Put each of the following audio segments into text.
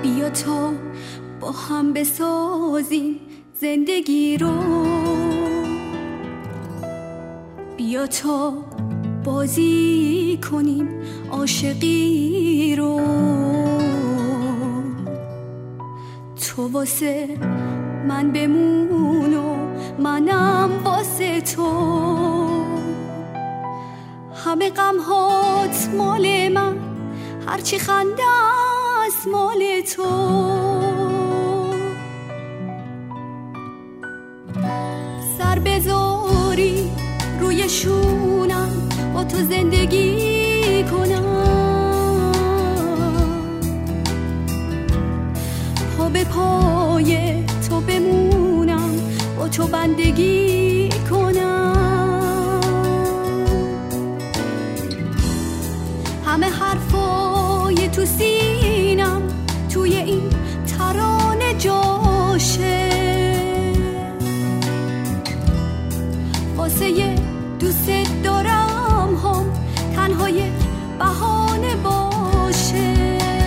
بیا تا با هم بسازیم زندگی رو، بیا تا بازی کنیم عاشقی رو. تو واسه من بمون و منم واسه تو، همه غمهات مال من، هرچی خنده است مال تو. سر بذاری روی شونم با تو زندگی کنم، پا به پای تو بمونم با تو بندگی کنم. همه حرفای تو سینم توی این ترانه جاشه، واسه یه دوست دارم هم تنهای بهانه باشه.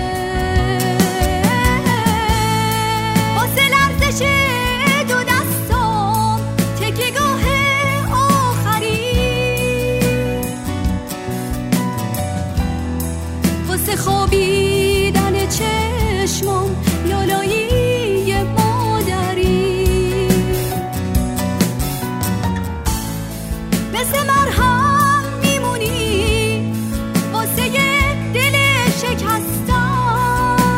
واسه لرزش دو دستام تکیه‌گاه آخری، واسه خوابیدن چشمام لالایی مادری، مثل مرهم میمونی واسه یه دل شکستم.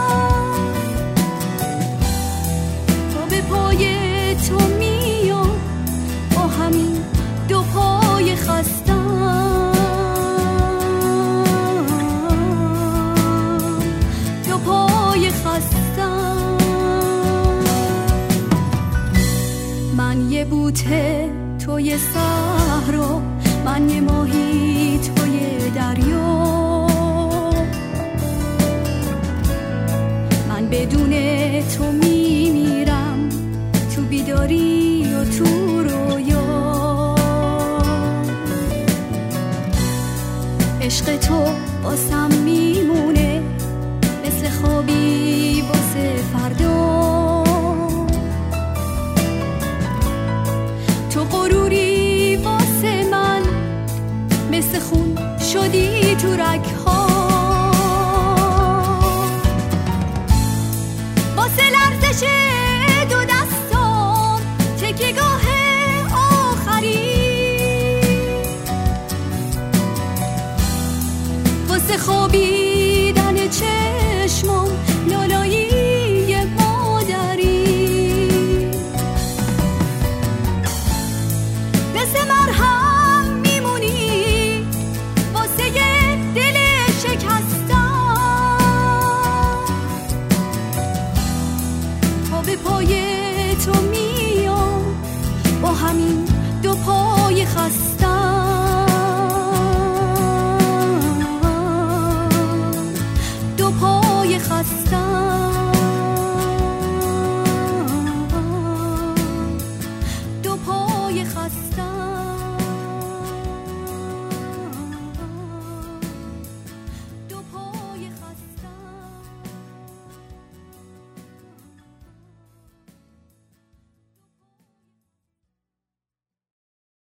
تا به پای تو میام با همین دو پای خستم، دو پای خستم. من یه بوته توی صحرا، من یه ماهی توی دریا، من بدون تو میمیرم تو بیداری و تو رویا. عشق تو واسم